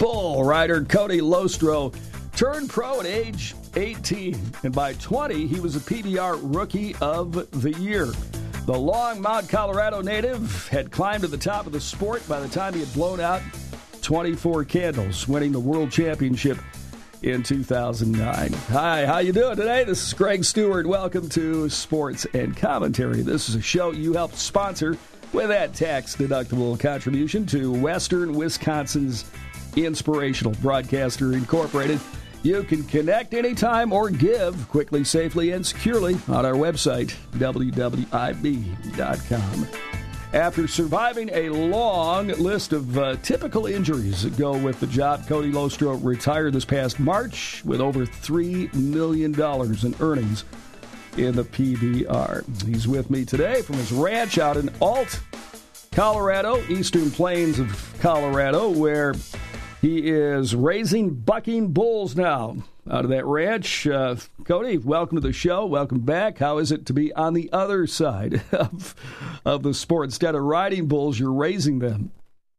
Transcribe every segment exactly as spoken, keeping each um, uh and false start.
bull rider Cody Lostro turned pro at age eighteen, and by twenty, he was a P B R Rookie of the Year. The Longmont, Colorado native had climbed to the top of the sport by the time he had blown out twenty-four candles, winning the World Championship in two thousand nine. Hi, how you doing today? This is Greg Stewart. Welcome to Sports and Commentary. This is a show you helped sponsor with that tax-deductible contribution to Western Wisconsin's Inspirational Broadcaster Incorporated. You can connect anytime or give quickly, safely, and securely on our website, w w i b dot com. After surviving a long list of uh, typical injuries that go with the job, Cody Lostro retired this past March with over three million dollars in earnings in the P B R. He's with me today from his ranch out in Ault, Colorado, eastern plains of Colorado, where he is raising bucking bulls now out of that ranch. Uh, Cody, welcome to the show. Welcome back. How is it to be on the other side of, of the sport? Instead of riding bulls, you're raising them.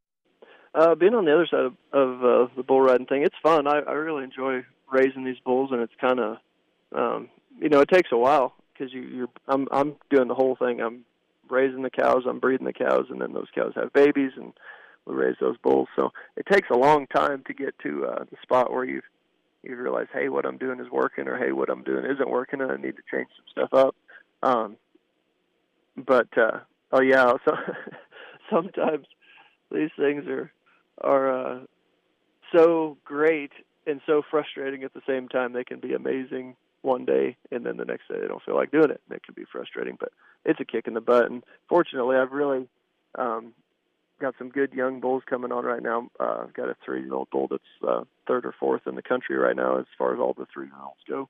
Uh, being on the other side of, of uh, the bull riding thing, it's fun. I, I really enjoy raising these bulls, and it's kind of, um, you know, it takes a while because you, you're. I'm I'm doing the whole thing. I'm raising the cows, I'm breeding the cows, and then those cows have babies, and we raise those bulls. So it takes a long time to get to uh, the spot where you you realize, hey, what I'm doing is working, or hey, what I'm doing isn't working, and I need to change some stuff up. Um, but uh, oh yeah, so sometimes these things are are uh, so great and so frustrating at the same time. They can be amazing one day, and then the next day they don't feel like doing it. And it can be frustrating, but it's a kick in the butt. And fortunately, I've really um, got some good young bulls coming on right now. Uh, I've got a three-year-old bull that's uh, third or fourth in the country right now as far as all the three-year-olds go.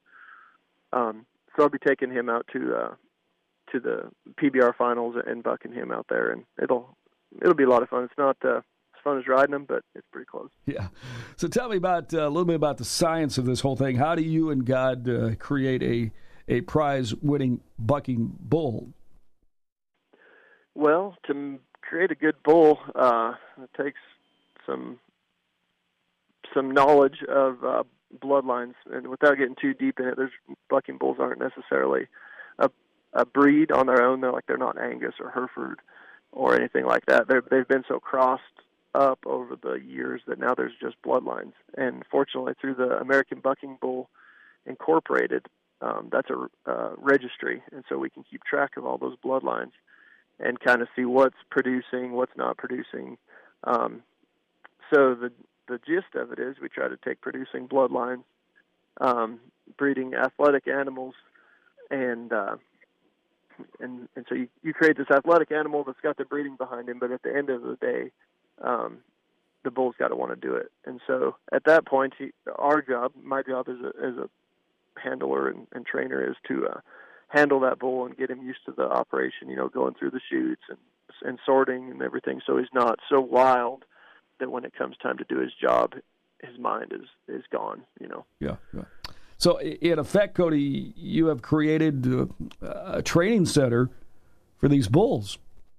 Um, so I'll be taking him out to uh, to the P B R finals and bucking him out there, and it'll it'll be a lot of fun. It's not uh, as fun as riding him, but it's pretty close. Yeah. So tell me about uh, a little bit about the science of this whole thing. How do you and God uh, create a a prize-winning bucking bull? Well, to create a good bull, uh, it takes some some knowledge of uh, bloodlines, and without getting too deep in it, there's bucking bulls aren't necessarily a, a breed on their own. They're like they're not Angus or Hereford or anything like that. They're, they've been so crossed up over the years that now there's just bloodlines. And fortunately, through the American Bucking Bull Incorporated, um, that's a uh, registry, and so we can keep track of all those bloodlines and kind of see what's producing, what's not producing. Um, so the the gist of it is we try to take producing bloodlines, um, breeding athletic animals, and uh, and and so you, you create this athletic animal that's got the breeding behind him, but at the end of the day, um, the bull's got to want to do it. And so at that point, he, our job, my job as a as a handler and, and trainer is to uh, handle that bull and get him used to the operation, you know, going through the chutes and and sorting and everything, so he's not so wild that when it comes time to do his job, his mind is, is gone, you know. Yeah, yeah. So in effect, Cody, you have created a, a training center for these bulls.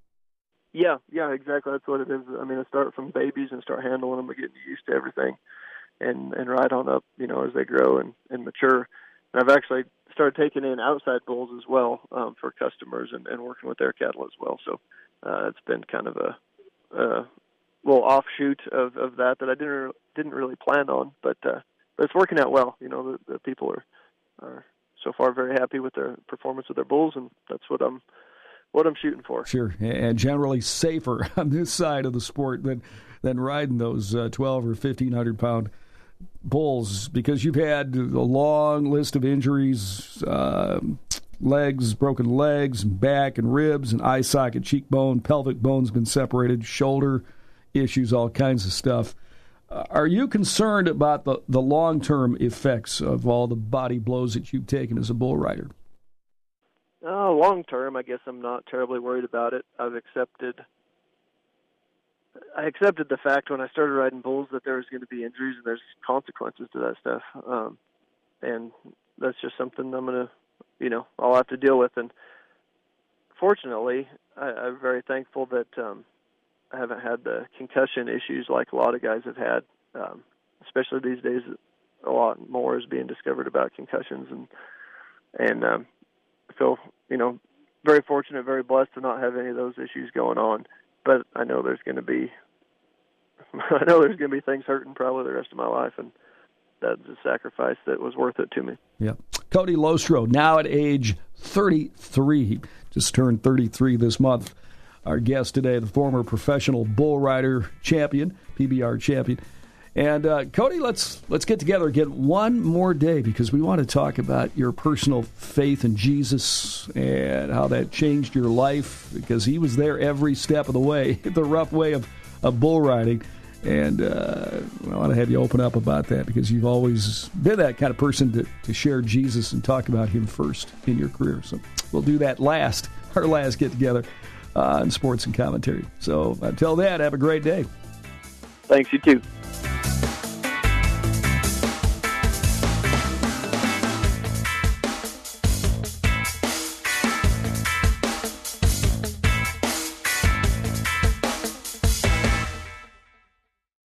Yeah, yeah, exactly. That's what it is. I mean, I start from babies and start handling them and getting used to everything and, and ride on up, you know, as they grow and, and mature. And I've actually started taking in outside bulls as well um, for customers and, and working with their cattle as well. So uh, it's been kind of a, a little offshoot of, of that that I didn't didn't really plan on, but uh, but it's working out well. You know, the, the people are are so far very happy with their performance of their bulls, and that's what I'm what I'm shooting for. Sure, and generally safer on this side of the sport than than riding those uh, twelve or fifteen hundred pound bulls, because you've had a long list of injuries, uh, legs, broken legs, and back and ribs, and eye socket, cheekbone, pelvic bone's been separated, shoulder issues, all kinds of stuff. Uh, are you concerned about the, the long-term effects of all the body blows that you've taken as a bull rider? Oh, long-term, I guess I'm not terribly worried about it. I've accepted I accepted the fact when I started riding bulls that there was going to be injuries and there's consequences to that stuff. Um, and that's just something I'm going to, you know, I'll have to deal with. And fortunately, I, I'm very thankful that um, I haven't had the concussion issues like a lot of guys have had um, especially these days, a lot more is being discovered about concussions, and and um, I feel, you know, very fortunate, very blessed to not have any of those issues going on. But I know there's going to be, I know there's going to be things hurting probably the rest of my life, and that's a sacrifice that was worth it to me. Yeah. Cody Lostroh, now at age thirty-three, just turned thirty-three this month. Our guest today, the former professional bull rider champion, P B R champion. And uh, Cody, let's let's get together again one more day, because we want to talk about your personal faith in Jesus and how that changed your life, because he was there every step of the way, the rough way of, of bull riding. And uh, I want to have you open up about that, because you've always been that kind of person to, to share Jesus and talk about him first in your career. So we'll do that last, our last get-together uh, on Sports and Commentary. So until then, have a great day. Thanks, you too.